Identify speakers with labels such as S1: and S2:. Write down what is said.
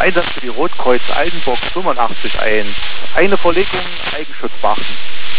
S1: Einsatz für die Rotkreuz Altenburg 85 ein. Eine Verlegung, Eigenschutz beachten.